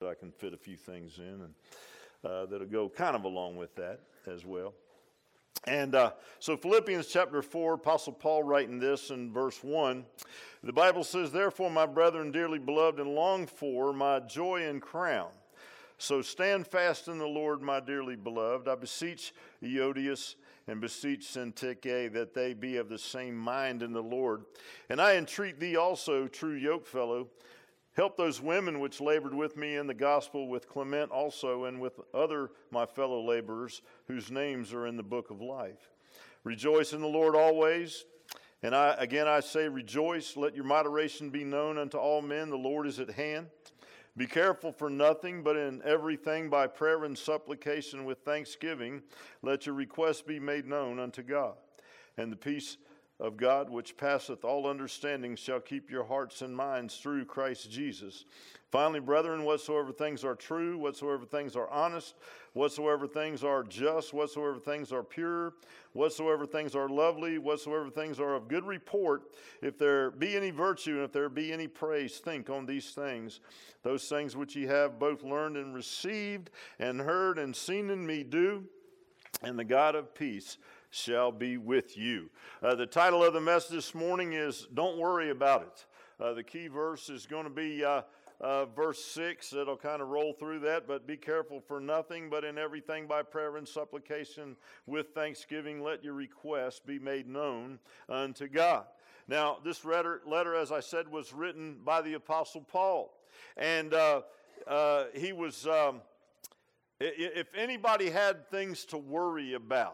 I can fit a few things in, and that'll go kind of along with that as well. And so Philippians chapter 4, Apostle Paul writing this in verse 1. The Bible says, "Therefore, my brethren, dearly beloved and longed for, my joy and crown. So stand fast in the Lord, my dearly beloved. I beseech Euodias and beseech Syntyche that they be of the same mind in the Lord. And I entreat thee also, true yokefellow, help those women which labored with me in the gospel, with Clement also, and with other my fellow laborers, whose names are in the book of life. Rejoice in the Lord always. And I say, rejoice. Let your moderation be known unto all men. The Lord is at hand. Be careful for nothing, but in everything by prayer and supplication with thanksgiving, let your requests be made known unto God. And the peace of God, which passeth all understanding, shall keep your hearts and minds through Christ Jesus. Finally, brethren, whatsoever things are true, whatsoever things are honest, whatsoever things are just, whatsoever things are pure, whatsoever things are lovely, whatsoever things are of good report, if there be any virtue and if there be any praise, think on these things. Those things which ye have both learned and received and heard and seen in me do, and the God of peace shall be with you." The title of the message this morning is Don't Worry About It. The key verse is going to be verse 6. It'll kind of roll through that. But be careful for nothing, but in everything by prayer and supplication with thanksgiving, let your requests be made known unto God. Now, this letter, as I said, was written by the Apostle Paul. And he was, if anybody had things to worry about,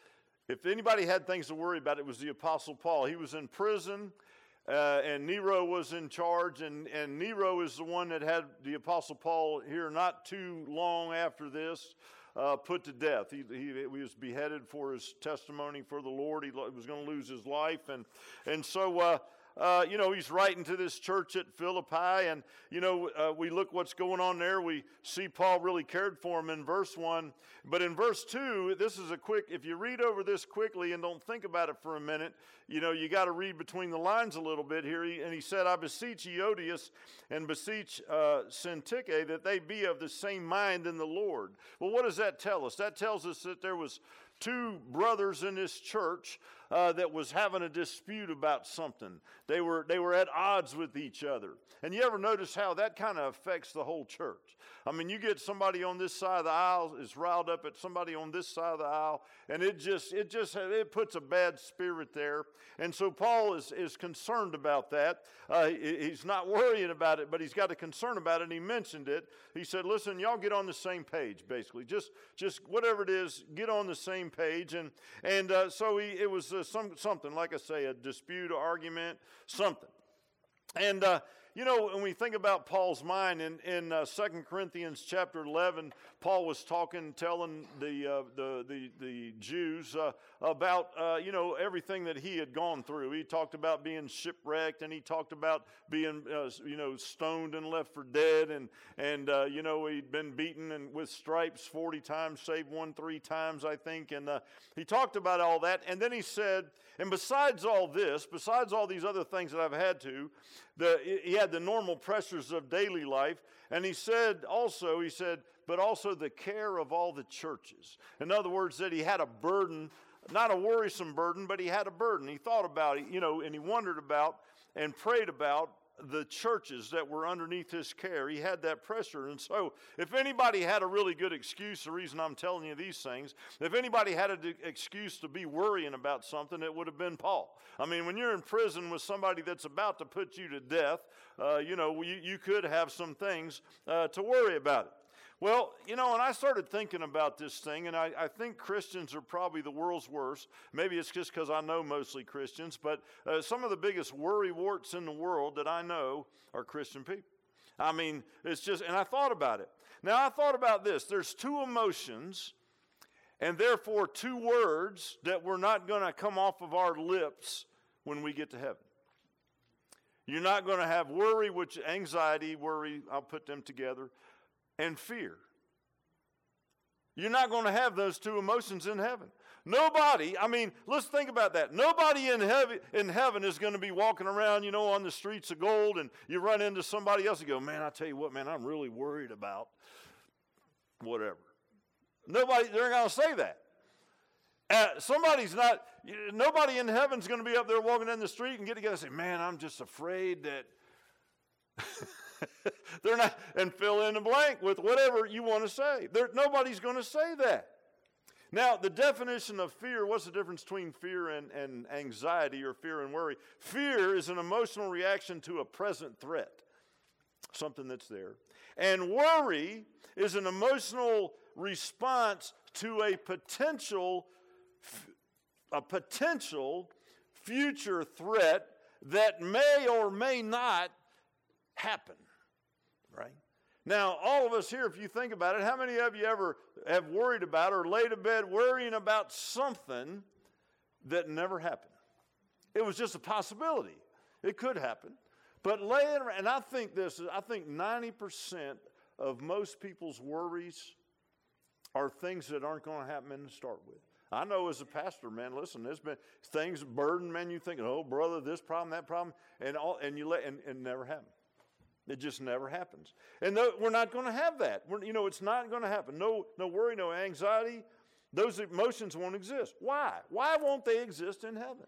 it was the Apostle Paul. He was in prison, and Nero was in charge, and Nero is the one that had the Apostle Paul here not too long after this put to death. He was beheaded for his testimony for the Lord. He was going to lose his life, and so he's writing to this church at Philippi, and, we look what's going on there. We see Paul really cared for him in verse 1. But in verse 2, this is if you read over this quickly and don't think about it for a minute, you got to read between the lines a little bit here. And he said, I beseech Euodias and beseech Syntyche that they be of the same mind in the Lord. Well, what does that tell us? That tells us that there was two brothers in this church that was having a dispute about something. They were at odds with each other. And you ever notice how that kind of affects the whole church? I mean, you get somebody on this side of the aisle is riled up at somebody on this side of the aisle, and it puts a bad spirit there. And so Paul is concerned about that. He's not worrying about it, but he's got a concern about it, and he mentioned it. He said, listen, y'all get on the same page, basically. Just whatever it is, get on the same page. And so it was something, like I say, a dispute, argument, something. And when we think about Paul's mind in 2 Corinthians chapter 11, Paul was telling the Jews about everything that he had gone through. He talked about being shipwrecked, and he talked about being stoned and left for dead, and he'd been beaten and with stripes 40 times, save one 3 times, I think. And he talked about all that, and then he said, and besides all these other things that I've had to, he had the normal pressures of daily life, and he said, but also the care of all the churches. In other words, that he had a burden, not a worrisome burden, but he had a burden. He thought about it, and he wondered about and prayed about the churches that were underneath his care. He had that pressure. And so if anybody had a really good excuse, the reason I'm telling you these things, if anybody had an excuse to be worrying about something, it would have been Paul. I mean, when you're in prison with somebody that's about to put you to death, you could have some things to worry about it. Well, and I started thinking about this thing, and I think Christians are probably the world's worst. Maybe it's just because I know mostly Christians, but some of the biggest worry warts in the world that I know are Christian people. I mean, it's just, and I thought about it. Now, I thought about this. There's 2 emotions, and therefore 2 words that we're not going to come off of our lips when we get to heaven. You're not going to have worry, which anxiety, worry, I'll put them together, and fear. You're not going to have those two emotions in heaven. Nobody, I mean, let's think about that. Nobody in heaven is going to be walking around, on the streets of gold, and you run into somebody else and go, man, I tell you what, man, I'm really worried about whatever. They're not going to say that. Nobody in heaven's going to be up there walking down the street and get together and say, man, I'm just afraid that they're not, and fill in the blank with whatever you want to say. Nobody's going to say that. Now, the definition of fear, what's the difference between fear and anxiety or fear and worry? Fear is an emotional reaction to a present threat, something that's there. And worry is an emotional response to a potential future threat that may or may not happen, right? Now, all of us here, if you think about it, how many of you ever have worried about or laid in bed worrying about something that never happened? It was just a possibility. It could happen. But laying around, and I think 90% of most people's worries are things that aren't going to happen to start with. I know as a pastor, man, listen, there's been things burden, man, you think, oh, brother, this problem, that problem, and never happen. It just never happens. And we're not going to have that. It's not going to happen. No worry, no anxiety. Those emotions won't exist. Why? Why won't they exist in heaven?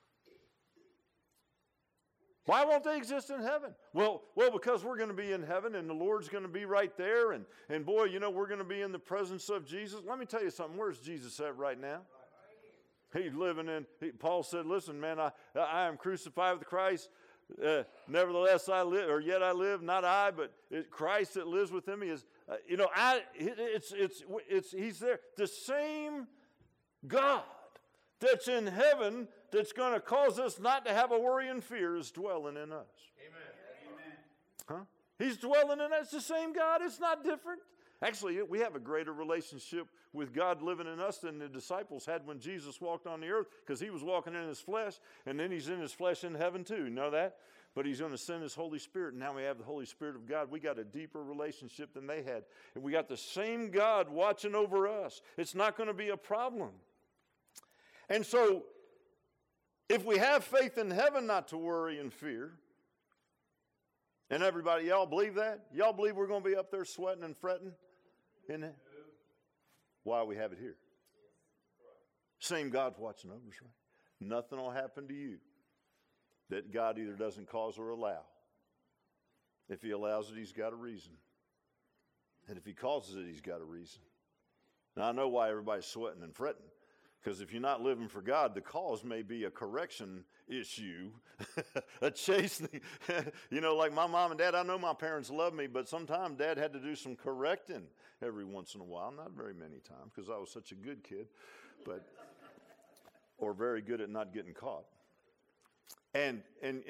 Why won't they exist in heaven? Well, because we're going to be in heaven and the Lord's going to be right there. And boy, we're going to be in the presence of Jesus. Let me tell you something. Where's Jesus at right now? He's living Paul said, listen, man, I am crucified with Christ. Nevertheless I live, or yet I live, not I, but Christ that lives within me is, he's there. The same God that's in heaven that's going to cause us not to have a worry and fear is dwelling in us. Amen. Huh? He's dwelling in us. It's the same God. It's not different. Actually, we have a greater relationship with God living in us than the disciples had when Jesus walked on the earth, because he was walking in his flesh, and then he's in his flesh in heaven too. You know that? But he's going to send his Holy Spirit, and now we have the Holy Spirit of God. We got a deeper relationship than they had. And we got the same God watching over us. It's not going to be a problem. And so, if we have faith in heaven not to worry and fear, and everybody, y'all believe that? Y'all believe we're going to be up there sweating and fretting? In it? Why we have it here? Same God's watching over us, right? Nothing will happen to you that God either doesn't cause or allow. If he allows it, he's got a reason. And if he causes it, he's got a reason. Now, I know why everybody's sweating and fretting. Because if you're not living for God, the cause may be a correction issue, a chastening. Like my mom and dad, I know my parents love me, but sometimes Dad had to do some correcting every once in a while. Not very many times, because I was such a good kid, or very good at not getting caught. And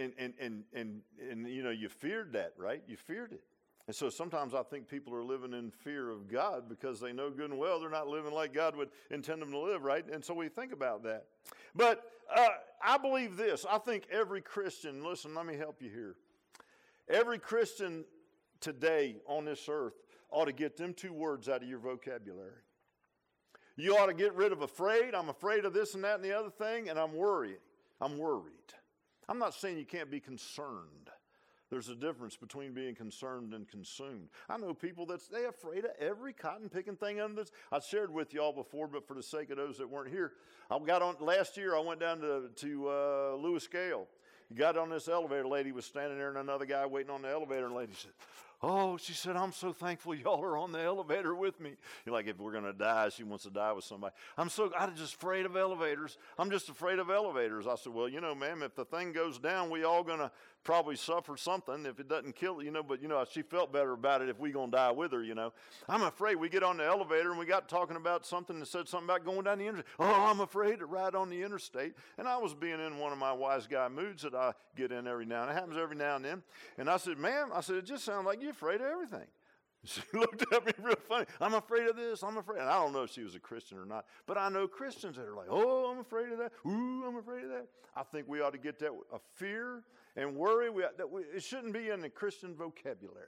you feared that, right? You feared it. And so sometimes I think people are living in fear of God because they know good and well they're not living like God would intend them to live, right? And so we think about that. But I believe this. I think every Christian, listen, let me help you here. Every Christian today on this earth ought to get them two words out of your vocabulary. You ought to get rid of afraid. I'm afraid of this and that and the other thing, and I'm worried. I'm worried. I'm not saying you can't be concerned. There's a difference between being concerned and consumed. I know people they're afraid of every cotton-picking thing under this. I shared with y'all before, but for the sake of those that weren't here, last year I went down to Lewis Gale. Got on this elevator. Lady was standing there and another guy waiting on the elevator, and the lady said, oh, she said, I'm so thankful y'all are on the elevator with me. Like if we're going to die, she wants to die with somebody. I'm just afraid of elevators. I'm just afraid of elevators. I said, well, ma'am, if the thing goes down, we all going to probably suffer something if it doesn't kill, but she felt better about it if we going to die with her, I'm afraid. We get on the elevator and we got talking about something that said something about going down the interstate. Oh, I'm afraid to ride on the interstate. And I was being in one of my wise guy moods that I get in every now and then. It happens every now and then. And I said, ma'am, it just sounds like you're afraid of everything. She looked at me real funny. I'm afraid of this. I'm afraid. And I don't know if she was a Christian or not, but I know Christians that are like, oh, I'm afraid of that. Ooh, I'm afraid of that. I think we ought to get that fear and worry. It shouldn't be in the Christian vocabulary. Amen.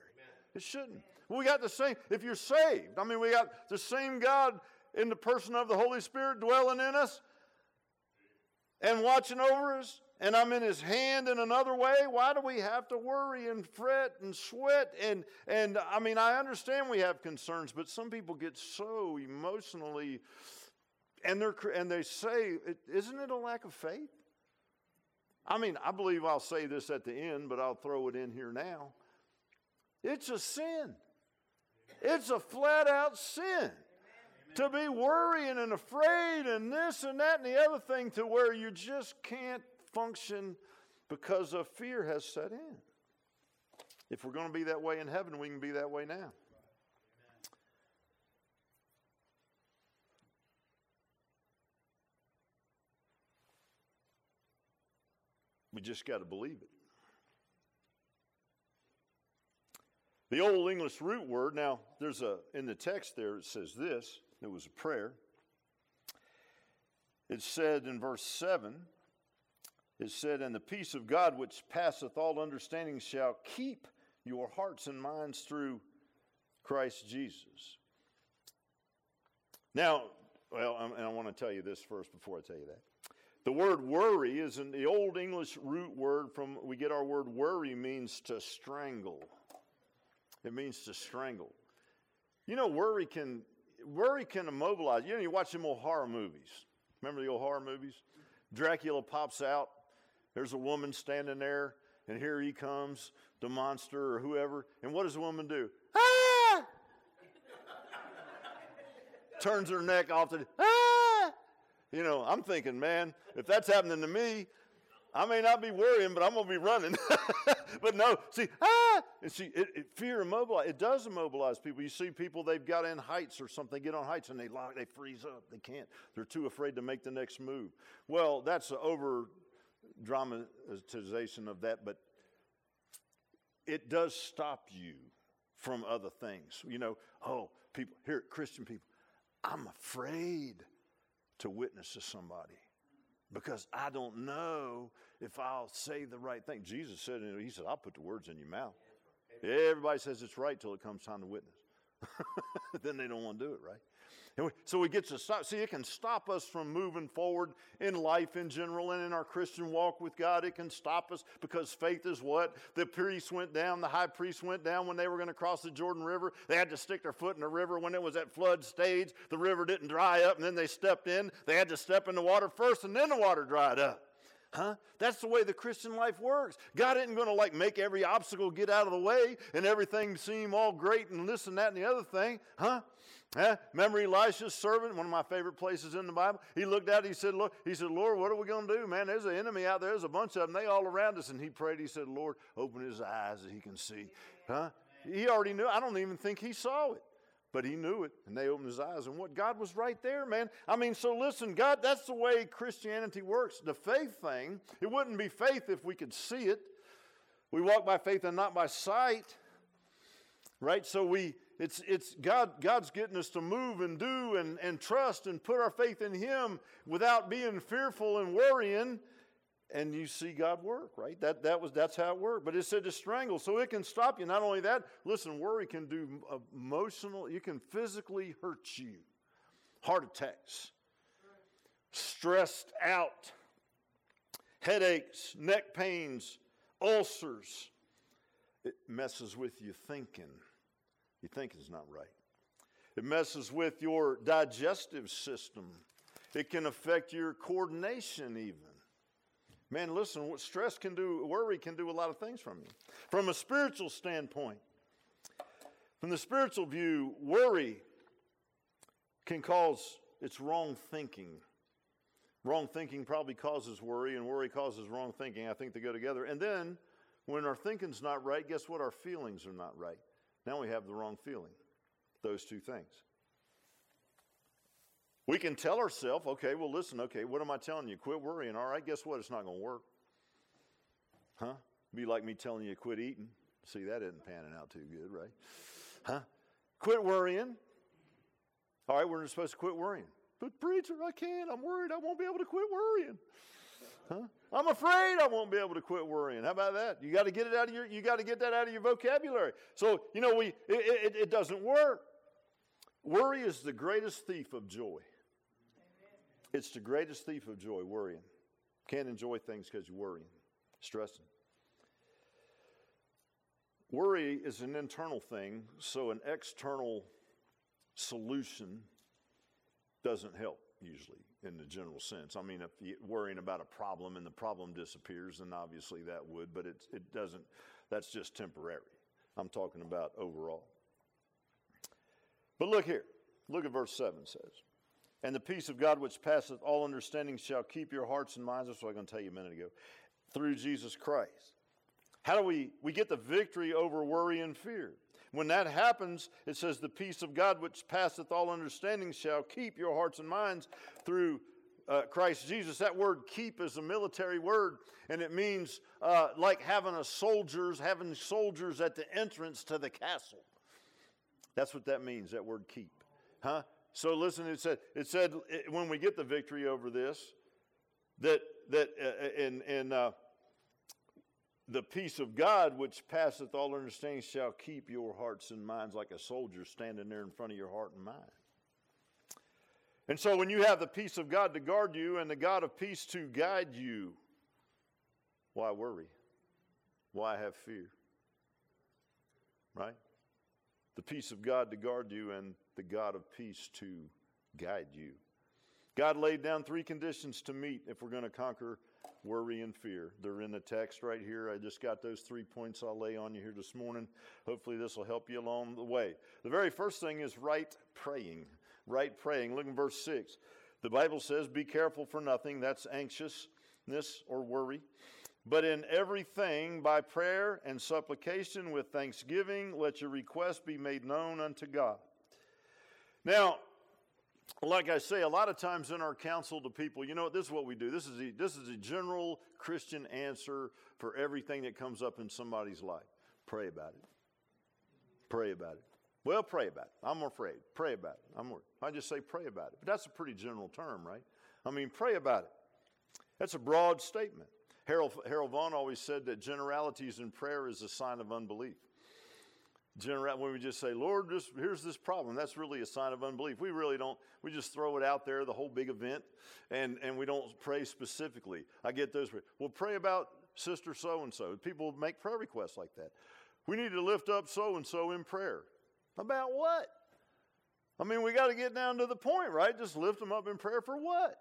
It shouldn't. We got the same, if you're saved, I mean, we got the same God in the person of the Holy Spirit dwelling in us and watching over us, and I'm in His hand in another way. Why do we have to worry and fret and sweat? And I mean, I understand we have concerns, but some people get so emotionally, and they say, isn't it a lack of faith? I mean, I believe I'll say this at the end, but I'll throw it in here now. It's a sin. It's a flat-out sin to be worrying and afraid and this and that and the other thing to where you just can't function because of fear has set in. If we're going to be that way in heaven, we can be that way now. We just got to believe it. The Old English root word, now there's in the text there it says this, it was a prayer. It said in verse 7, it said, and the peace of God which passeth all understanding shall keep your hearts and minds through Christ Jesus. Now, and I want to tell you this first before I tell you that. The word worry is in the Old English root word we get our word worry means to strangle. It means to strangle. You know, worry can immobilize. You know, you watch them old horror movies. Remember the old horror movies? Dracula pops out. There's a woman standing there, and here he comes, the monster or whoever. And what does the woman do? Ah! Turns her neck off to, ah! You know, I'm thinking, man, if that's happening to me, I may not be worrying, but I'm going to be running. But no, see, and see, fear it does immobilize people. You see people, they've got in heights or something, get on heights, and they freeze up. They can't. They're too afraid to make the next move. Well, that's an over-dramatization of that, but it does stop you from other things. You know, people, here, Christian people, I'm afraid to witness to somebody because I don't know if I'll say the right thing. Jesus said, He said, I'll put the words in your mouth. Everybody says it's right till it comes time to witness. Then they don't want to do it, right? So we get to stop. See, it can stop us from moving forward in life in general and in our Christian walk with God. It can stop us because faith is what? The priest went down, the high priest went down when they were going to cross the Jordan River. They had to stick their foot in the river when it was at flood stage. The river didn't dry up, and then they stepped in. They had to step in the water first, and then the water dried up. That's the way the Christian life works. God isn't going to make every obstacle get out of the way and everything seem all great and this and that and the other thing. Remember Elisha's servant, one of my favorite places in the Bible? He looked at it, he said, Lord, what are we going to do? Man, there's an enemy out there. There's a bunch of them. They all around us. And he prayed. He said, Lord, open his eyes that he can see. He already knew. I don't even think he saw it. But he knew it, and they opened his eyes. And what? God was right there, man. I mean, so listen, God, that's the way Christianity works. The faith thing, it wouldn't be faith if we could see it. We walk by faith and not by sight, right? So it's God's getting us to move and do and trust and put our faith in Him without being fearful and worrying. And you see God work, right? That's how it worked. But it said to strangle, so it can stop you. Not only that, listen, worry can do emotional, it can physically hurt you. Heart attacks, stressed out, headaches, neck pains, ulcers. It messes with your thinking. Your thinking's not right. It messes with your digestive system. It can affect your coordination even. Man, listen, what stress can do, worry can do a lot of things from you. From a spiritual standpoint, from the spiritual view, worry can cause its wrong thinking. Wrong thinking probably causes worry, and worry causes wrong thinking. I think they go together. And then, when our thinking's not right, guess what? Our feelings are not right. Now we have the wrong feeling. Those two things. We can tell ourselves, okay, well, listen, okay, what am I telling you? Quit worrying. All right, guess what? It's not going to work. Be like me telling you to quit eating. See, that isn't panning out too good, right? Quit worrying. All right, we're supposed to quit worrying. But preacher, I can't. I'm worried I won't be able to quit worrying. Huh? I'm afraid I won't be able to quit worrying. How about that? You got to get it out of you got to get that out of your vocabulary. So, it doesn't work. Worry is the greatest thief of joy. It's the greatest thief of joy, worrying. Can't enjoy things because you're worrying, stressing. Worry is an internal thing, so an external solution doesn't help usually in the general sense. I mean, if you're worrying about a problem and the problem disappears, then obviously that would, but it doesn't. That's just temporary. I'm talking about overall. But look here. Look at verse 7 says, and the peace of God which passeth all understanding shall keep your hearts and minds. That's what I was going to tell you a minute ago. Through Jesus Christ. How do we get the victory over worry and fear? When that happens, it says, the peace of God which passeth all understanding shall keep your hearts and minds through Christ Jesus. That word keep is a military word, and it means like having soldiers at the entrance to the castle. That's what that means, that word keep. Huh? So listen, it said when we get the victory over this, that the peace of God which passeth all understanding shall keep your hearts and minds, like a soldier standing there in front of your heart and mind. And so when you have the peace of God to guard you and the God of peace to guide you, why worry? Why have fear? Right? The peace of God to guard you and the God of peace to guide you. God laid down 3 conditions to meet if we're going to conquer worry and fear. They're in the text right here. I just got those 3 points I'll lay on you here this morning. Hopefully this will help you along the way. The very first thing is right praying. Right praying. Look in verse 6. The Bible says, be careful for nothing. That's anxiousness or worry. But in everything, by prayer and supplication with thanksgiving, let your requests be made known unto God. Now, like I say, a lot of times in our counsel to people, this is what we do. This is a general Christian answer for everything that comes up in somebody's life. Pray about it. Pray about it. Well, pray about it. I'm afraid. Pray about it. I'm worried. I just say pray about it. But that's a pretty general term, right? I mean, pray about it. That's a broad statement. Harold Vaughn always said that generalities in prayer is a sign of unbelief. When we just say, Lord, here's this problem, that's really a sign of unbelief. We really don't, we just throw it out there, the whole big event, and we don't pray specifically. I get those. Well, pray about sister so-and-so. People make prayer requests like that. We need to lift up so-and-so in prayer. About what? I mean, we got to get down to the point, right? Just lift them up in prayer for what?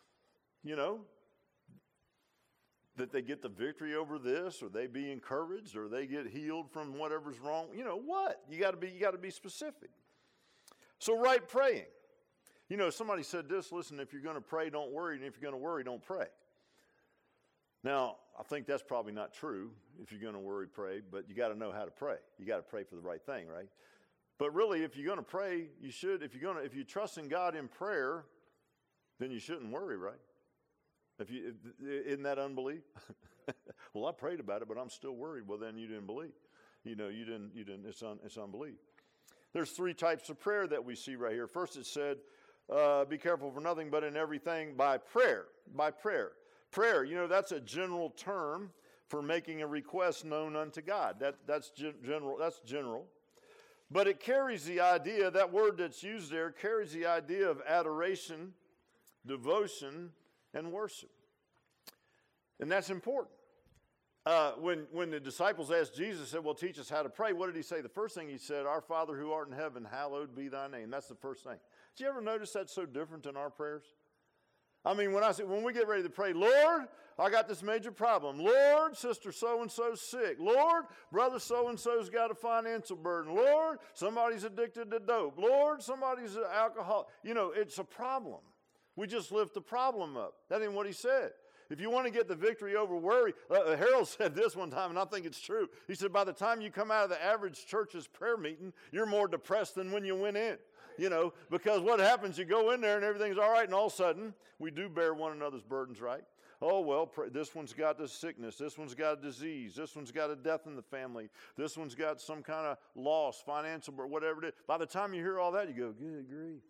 That they get the victory over this, or they be encouraged, or they get healed from whatever's wrong. What? You got to be specific. So right praying. Somebody said this, listen, if you're going to pray, don't worry, and if you're going to worry, don't pray. Now, I think that's probably not true. If you're going to worry, pray, but you got to know how to pray. You got to pray for the right thing, right? But really, if you're going to pray, you should. If you trust in God in prayer, then you shouldn't worry, right? Isn't that unbelief? Well, I prayed about it, but I'm still worried. Well, then you didn't believe. You didn't. It's unbelief. There's 3 types of prayer that we see right here. First, it said, "Be careful for nothing, but in everything by prayer." By prayer. Prayer. That's a general term for making a request known unto God. That's general. That's general. But it carries the idea. That word that's used there carries the idea of adoration, devotion, and worship. And that's important. When the disciples asked Jesus, said, well, teach us how to pray, what did he say? The first thing he said, our Father who art in heaven, hallowed be thy name. That's the first thing. Did you ever notice that's so different in our prayers? I mean, when we get ready to pray, Lord, I got this major problem. Lord, sister so-and-so's sick. Lord, brother so-and-so's got a financial burden. Lord, somebody's addicted to dope. Lord, somebody's an alcoholic. It's a problem. We just lift the problem up. That ain't what he said. If you want to get the victory over worry, Harold said this one time, and I think it's true. He said, by the time you come out of the average church's prayer meeting, you're more depressed than when you went in. Because what happens, you go in there and everything's all right, and all of a sudden, we do bear one another's burdens, right? Oh, well, this one's got this sickness. This one's got a disease. This one's got a death in the family. This one's got some kind of loss, financial, whatever it is. By the time you hear all that, you go, good grief.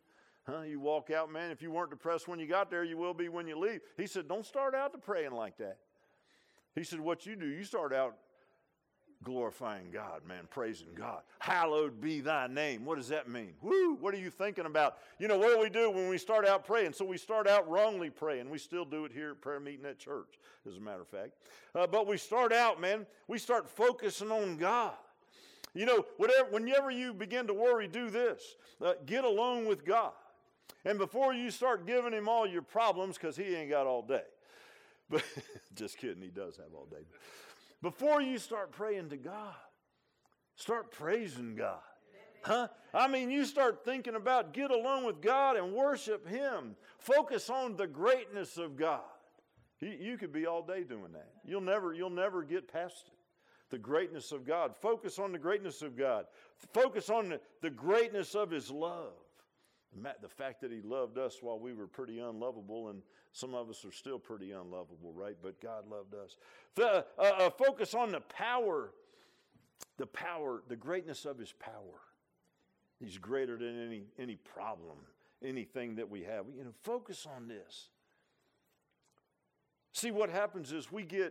You walk out, man, if you weren't depressed when you got there, you will be when you leave. He said, don't start out to praying like that. He said, what you do, you start out glorifying God, man, praising God. Hallowed be thy name. What does that mean? Woo, what are you thinking about? What do we do when we start out praying? So we start out wrongly praying. We still do it here at prayer meeting at church, as a matter of fact. But we start out, man, we start focusing on God. Whenever you begin to worry, do this. Get alone with God. And before you start giving him all your problems, because he ain't got all day. But just kidding, he does have all day. Before you start praying to God, start praising God. You start thinking about get alone with God and worship him. Focus on the greatness of God. You could be all day doing that. You'll never get past it. The greatness of God. Focus on the greatness of God. Focus on the greatness of his love. The fact that he loved us while we were pretty unlovable, and some of us are still pretty unlovable, right? But God loved us. Focus on the power, the greatness of his power. He's greater than any problem, anything that we have. Focus on this. See, what happens is we get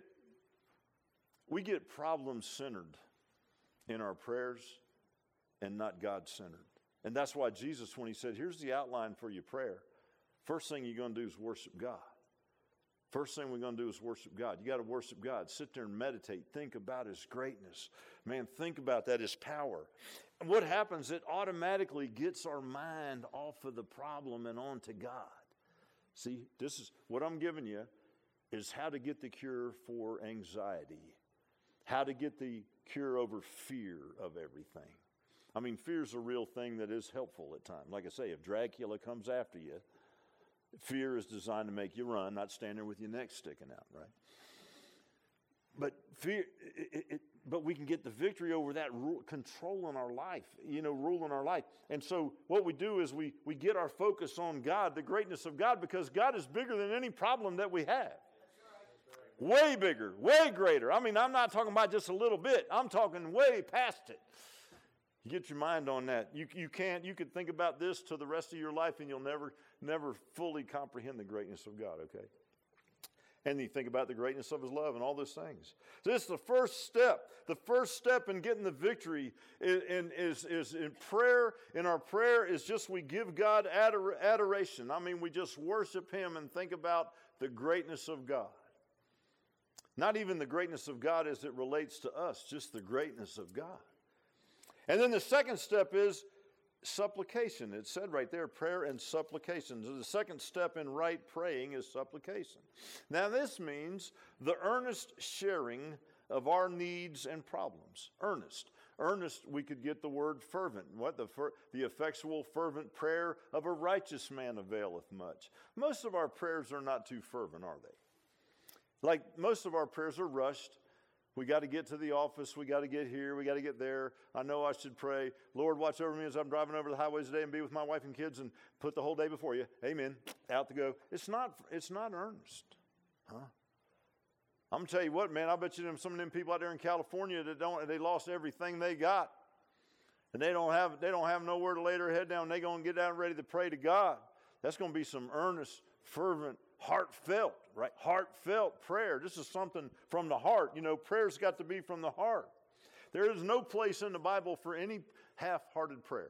problem-centered in our prayers and not God-centered. And that's why Jesus, when he said, here's the outline for your prayer, first thing you're going to do is worship God. First thing we're going to do is worship God. You got to worship God. Sit there and meditate. Think about his greatness. Man, think about that, his power. And what happens, it automatically gets our mind off of the problem and onto God. See, this is what I'm giving you is how to get the cure for anxiety. How to get the cure over fear of everything. Fear's a real thing that is helpful at times. Like I say, if Dracula comes after you, fear is designed to make you run, not stand there with your neck sticking out, right? But fear, but we can get the victory over that controlling our life, ruling our life. And so what we do is we get our focus on God, the greatness of God, because God is bigger than any problem that we have. Way bigger, way greater. I'm not talking about just a little bit. I'm talking way past it. You get your mind on that. You could think about this to the rest of your life and you'll never fully comprehend the greatness of God, okay? And you think about the greatness of his love and all those things. So this is the first step. The first step in getting the victory is in prayer. And our prayer is just we give God adoration. We just worship him and think about the greatness of God. Not even the greatness of God as it relates to us, just the greatness of God. And then the second step is supplication. It said right there, prayer and supplication. So the second step in right praying is supplication. Now this means the earnest sharing of our needs and problems. Earnest. Earnest, we could get the word fervent. What? The effectual fervent prayer of a righteous man availeth much. Most of our prayers are not too fervent, are they? Like most of our prayers are rushed. We got to get to the office. We got to get here. We got to get there. I know I should pray. Lord, watch over me as I'm driving over the highways today and be with my wife and kids and put the whole day before you. Amen. Out to go. It's not earnest. I'm going to tell you what, man, I bet you some of them people out there in California they lost everything they got. And they don't have nowhere to lay their head down. They're going to get down ready to pray to God. That's going to be some earnest, fervent, heartfelt, right? Heartfelt prayer. This is something from the heart. Prayer's got to be from the heart. There is no place in the Bible for any half-hearted prayer.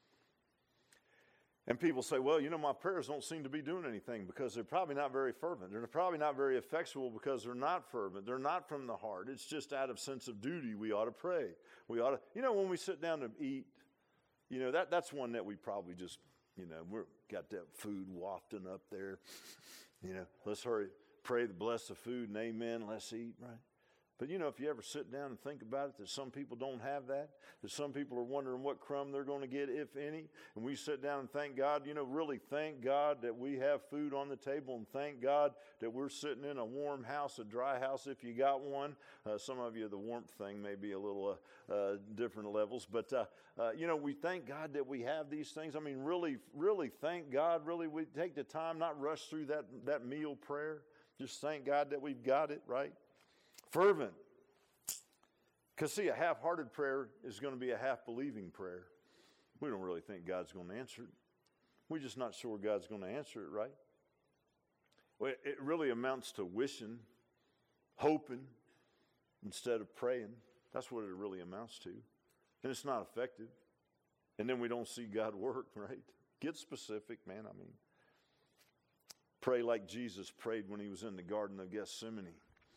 And people say, well, my prayers don't seem to be doing anything because they're probably not very fervent. They're probably not very effectual because they're not fervent. They're not from the heart. It's just out of sense of duty we ought to pray. We ought to, when we sit down to eat, that's one that we probably just, we're got that food wafting up there. Let's hurry, pray to bless the food and amen, let's eat, right? But if you ever sit down and think about it, that some people don't have that some people are wondering what crumb they're going to get, if any, and we sit down and thank God, really thank God that we have food on the table and thank God that we're sitting in a warm house, a dry house if you got one. Some of you, the warmth thing may be a little different levels, but, we thank God that we have these things. Really, really thank God. Really, we take the time, not rush through that meal prayer. Just thank God that we've got it, right? Fervent. Because see, a half-hearted prayer is going to be a half-believing prayer. We don't really think God's going to answer it. We're just not sure God's going to answer it, right? Well, it really amounts to wishing, hoping, instead of praying. That's what it really amounts to. And it's not effective. And then we don't see God work, right? Get specific, man. I mean, pray like Jesus prayed when he was in the Garden of Gethsemane.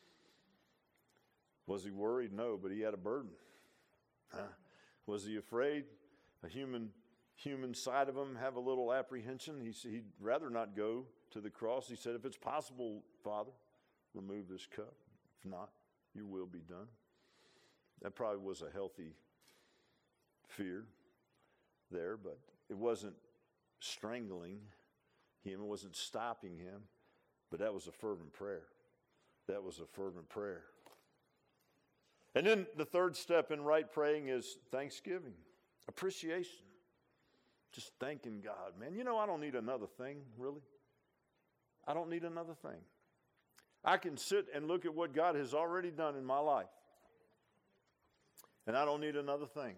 Was he worried? No, but he had a burden. Was he afraid? A human side of him have a little apprehension. He'd rather not go to the cross. He said, if it's possible, Father, remove this cup. If not, your will be done. That probably was a healthy fear there, but it wasn't strangling him. It wasn't stopping him, but that was a fervent prayer. That was a fervent prayer. And then the third step in right praying is thanksgiving, appreciation. Just thanking God. Man, you know, I don't need another thing, really. I don't need another thing. I can sit and look at what God has already done in my life. And I don't need another thing.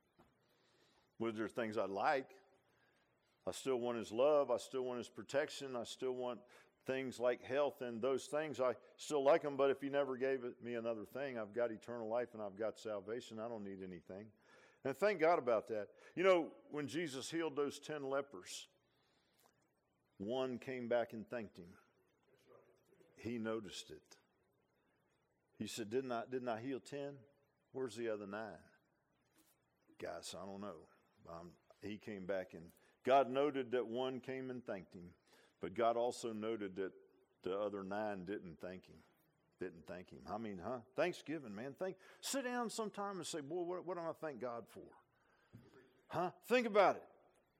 Well, there are things I like. I still want his love. I still want his protection. I still want things like health and those things. I still like them, but if he never gave me another thing, I've got eternal life and I've got salvation. I don't need anything. And thank God about that. You know, when Jesus healed those 10 lepers, one came back and thanked him. He noticed it. He said, didn't I heal 10? Where's the other 9? Guys, I don't know. He came back and God noted that one came and thanked him. But God also noted that the other 9 didn't thank him. I mean, Thanksgiving, man. Sit down sometime and say, boy, what do I thank God for? Think about it.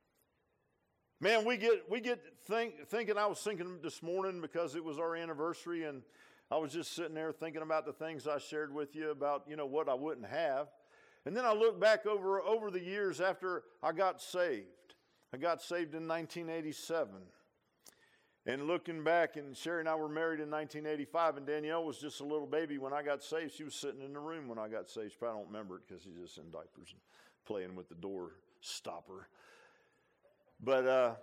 Man, we get thinking. I was thinking this morning because it was our anniversary, and I was just sitting there thinking about the things I shared with you about, you know, what I wouldn't have. And then I look back over the years after I got saved. I got saved in 1987. And looking back, and Sherry and I were married in 1985, and Danielle was just a little baby when I got saved. She was sitting in the room when I got saved. She probably don't remember it because she's just in diapers and playing with the door stopper. But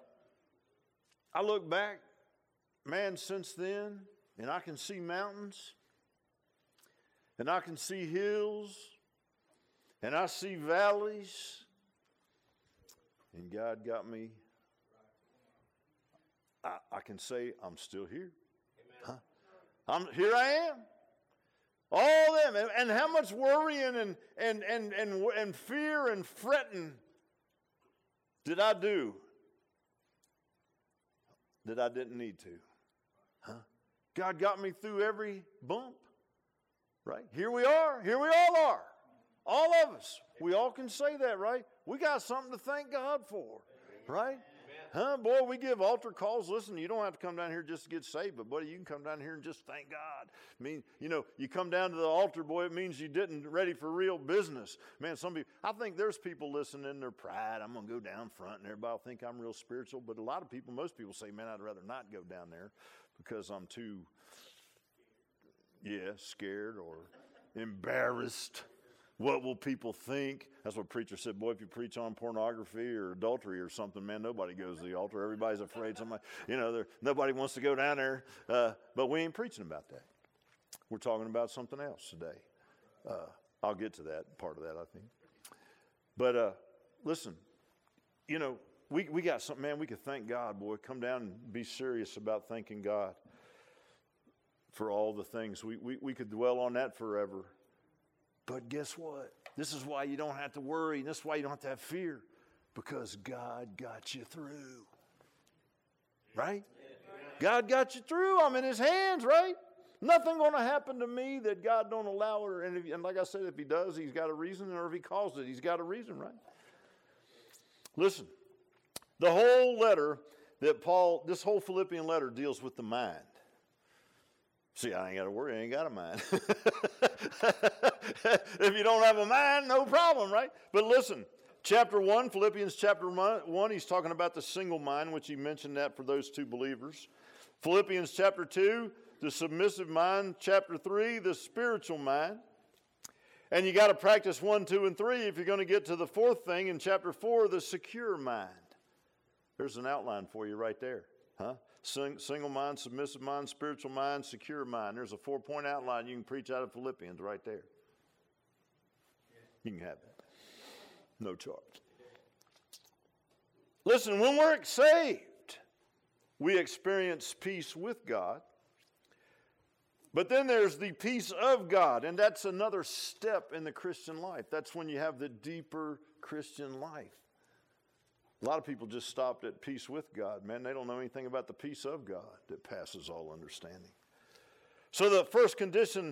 I look back, man, since then, and I can see mountains, and I can see hills, and I see valleys, and God got me. I can say I'm still here. Here I am. All them. And how much worrying and fear and fretting did I do that I didn't need to? God got me through every bump. Right? Here we are. Here we all are. All of us. We all can say that, right? We got something to thank God for. Right? Boy, we give altar calls. Listen, you don't have to come down here just to get saved, but buddy, you can come down here and just thank God. I mean, you know, you come down to the altar, boy, it means you didn't ready for real business. Man, some people, I think there's people listening in their pride. I'm going to go down front and everybody will think I'm real spiritual. But a lot of people, most people say, man, I'd rather not go down there because I'm too, scared or embarrassed. What will people think? That's what preacher said. Boy, if you preach on pornography or adultery or something, man, nobody goes to the altar. Everybody's afraid. Somebody, nobody wants to go down there. But we ain't preaching about that. We're talking about something else today. I'll get to that part of that, I think. But listen, you know, we got something, man. We could thank God, boy. Come down and be serious about thanking God for all the things. We could dwell on that forever. But guess what? This is why you don't have to worry. This is why you don't have to have fear. Because God got you through. Right? God got you through. I'm in his hands, right? Nothing going to happen to me that God don't allow it. And like I said, if he does, he's got a reason. Or if he calls it, he's got a reason, right? Listen, the whole letter this whole Philippian letter deals with the mind. See, I ain't got to worry. I ain't got a mind. If you don't have a mind, no problem, right? But listen, chapter 1, Philippians chapter 1, he's talking about the single mind, which he mentioned that for those two believers. Philippians chapter 2, the submissive mind. Chapter 3, the spiritual mind. And you got to practice 1, 2, and 3 if you're going to get to the fourth thing in chapter 4, the secure mind. There's an outline for you right there. Huh? Single mind, submissive mind, spiritual mind, secure mind. There's a 4-point outline you can preach out of Philippians right there. You can have it. No charge. Listen, when we're saved, we experience peace with God. But then there's the peace of God, and that's another step in the Christian life. That's when you have the deeper Christian life. A lot of people just stopped at peace with God. Man, they don't know anything about the peace of God that passes all understanding. So the first condition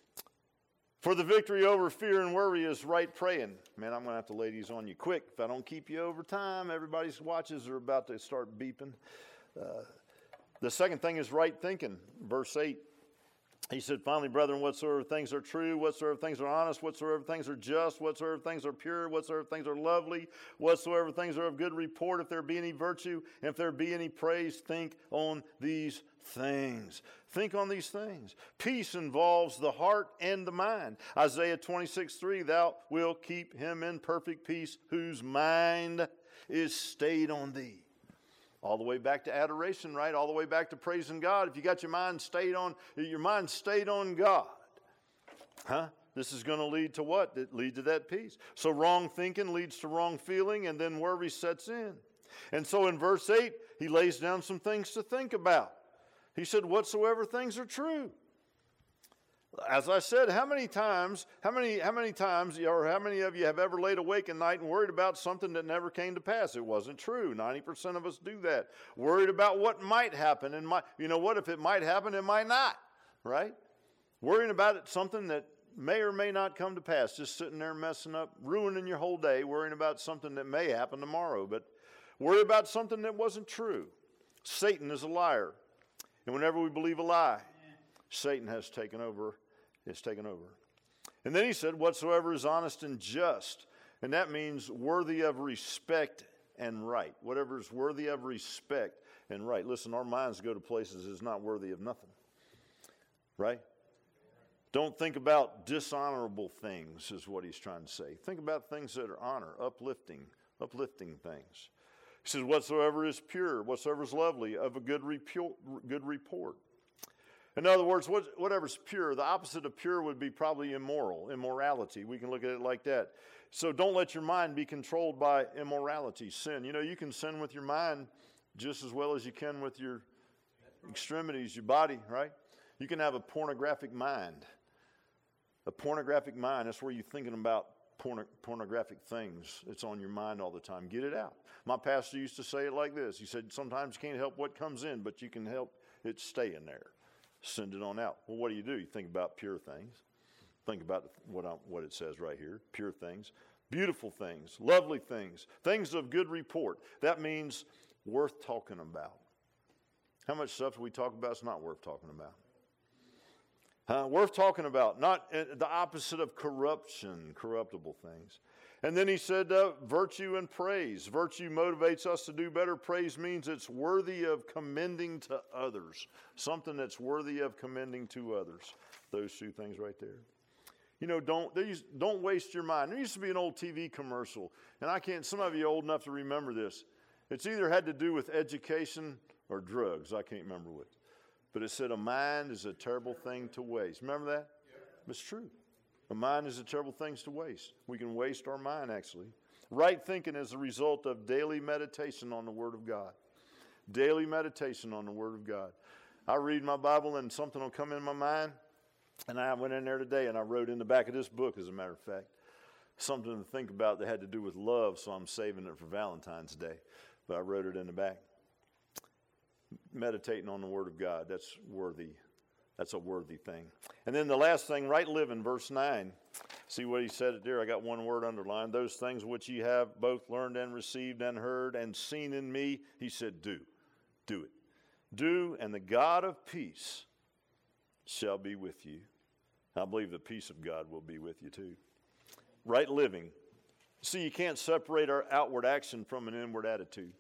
for the victory over fear and worry is right praying. Man, I'm going to have to lay these on you quick. If I don't keep you over time, everybody's watches are about to start beeping. The second thing is right thinking. Verse 8. He said, finally, brethren, whatsoever things are true, whatsoever things are honest, whatsoever things are just, whatsoever things are pure, whatsoever things are lovely, whatsoever things are of good report, if there be any virtue, and if there be any praise, think on these things. Think on these things. Peace involves the heart and the mind. Isaiah 26:3, thou wilt keep him in perfect peace, whose mind is stayed on thee. All the way back to adoration, right? All the way back to praising God. If you got your mind stayed on God, this is going to lead to what? It lead to that peace. So wrong thinking leads to wrong feeling, and then worry sets in. And so in verse 8, he lays down some things to think about. He said, whatsoever things are true. As I said, how many times, or how many of you have ever laid awake at night and worried about something that never came to pass? It wasn't true. 90% of us do that. Worried about what might happen. And you know what? If it might happen, it might not. Right? Worrying about something that may or may not come to pass. Just sitting there messing up, ruining your whole day, worrying about something that may happen tomorrow. But worry about something that wasn't true. Satan is a liar. And whenever we believe a lie, Satan has taken over. And then he said, whatsoever is honest and just. And that means worthy of respect and right. Whatever is worthy of respect and right. Listen, our minds go to places that's not worthy of nothing. Right? Don't think about dishonorable things is what he's trying to say. Think about things that are honor, uplifting things. He says, whatsoever is pure, whatsoever is lovely, of a good report. In other words, whatever's pure, the opposite of pure would be probably immorality. We can look at it like that. So don't let your mind be controlled by immorality, sin. You know, you can sin with your mind just as well as you can with your extremities, your body, right? You can have a pornographic mind. A pornographic mind, that's where you're thinking about pornographic things. It's on your mind all the time. Get it out. My pastor used to say it like this. He said, sometimes you can't help what comes in, but you can help it stay in there. Send it on out. Well, what do? You think about pure things. Think about what it says right here. Pure things. Beautiful things. Lovely things. Things of good report. That means worth talking about. How much stuff we talk about is not worth talking about? Worth talking about. Not the opposite of corruption, corruptible things. And then he said virtue and praise. Virtue motivates us to do better. Praise means it's worthy of commending to others. Something that's worthy of commending to others. Those two things right there. You know, don't waste your mind. There used to be an old TV commercial, and some of you are old enough to remember this. It's either had to do with education or drugs. I can't remember which. But it said a mind is a terrible thing to waste. Remember that? Yeah. It's true. A mind is a terrible thing to waste. We can waste our mind, actually. Right thinking is a result of daily meditation on the Word of God. Daily meditation on the Word of God. I read my Bible and something will come in my mind. And I went in there today and I wrote in the back of this book, as a matter of fact, something to think about that had to do with love, so I'm saving it for Valentine's Day. But I wrote it in the back. Meditating on the Word of God, that's worthy. That's a worthy thing. And then the last thing, right living, verse 9. See what he said there? I got one word underlined. Those things which ye have both learned and received and heard and seen in me, he said, do. Do it. Do, and the God of peace shall be with you. I believe the peace of God will be with you too. Right living. See, you can't separate our outward action from an inward attitude.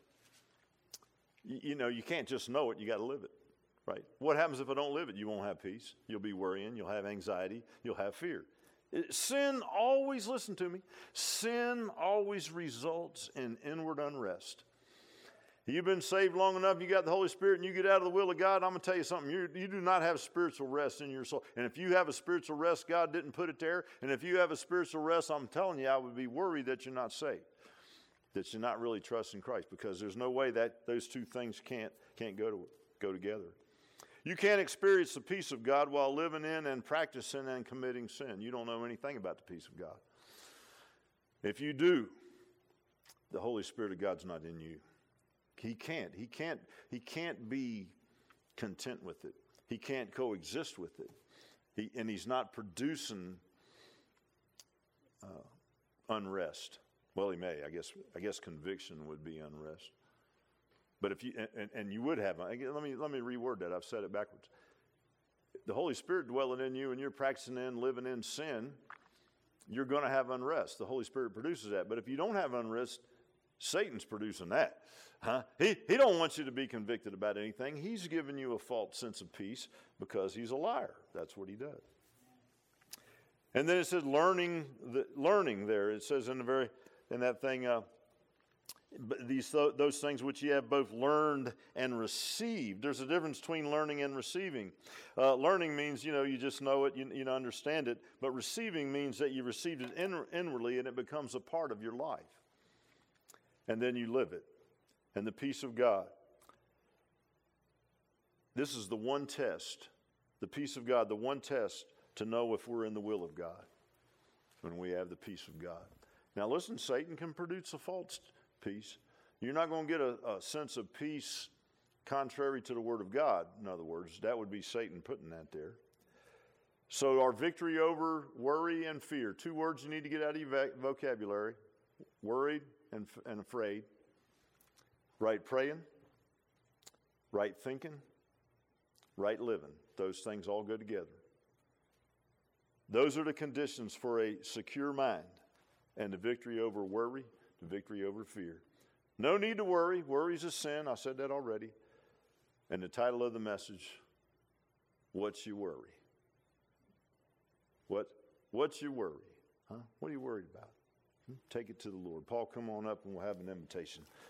You know, you can't just know it, you got to live it. Right? What happens if I don't live it? You won't have peace. You'll be worrying. You'll have anxiety. You'll have fear. Sin always, listen to me, sin always results in inward unrest. You've been saved long enough, you got the Holy Spirit, and you get out of the will of God, I'm going to tell you something. You do not have spiritual rest in your soul. And if you have a spiritual rest, God didn't put it there. And if you have a spiritual rest, I'm telling you, I would be worried that you're not saved, that you're not really trusting Christ, because there's no way that those two things can't go together. You can't experience the peace of God while living in and practicing and committing sin. You don't know anything about the peace of God. If you do, the Holy Spirit of God's not in you. He can't be content with it. He can't coexist with it. And he's not producing unrest. Well, he may. I guess conviction would be unrest. But if you and you would have. Let me reword that. I've said it backwards. The Holy Spirit dwelling in you, and you're practicing and living in sin, you're going to have unrest. The Holy Spirit produces that. But if you don't have unrest, Satan's producing that. He don't want you to be convicted about anything. He's giving you a false sense of peace because he's a liar. That's what he does. And then it says learning there. It says in that thing, those things which ye have both learned and received. There's a difference between learning and receiving. Learning means, you just know it, you understand it. But receiving means that you received it inwardly and it becomes a part of your life. And then you live it. And the peace of God. This is the one test. The peace of God, the one test to know if we're in the will of God. When we have the peace of God. Now listen, Satan can produce a false peace. You're not going to get a sense of peace contrary to the Word of God. In other words, that would be Satan putting that there. So our victory over worry and fear. Two words you need to get out of your vocabulary. Worried and afraid. Right praying, right thinking, right living. Those things all go together. Those are the conditions for a secure mind and the victory over worry, the victory over fear. No need to worry. Worry's a sin. I said that already. And the title of the message, What's Your Worry? What's your worry? What are you worried about? Take it to the Lord. Paul, come on up and we'll have an invitation.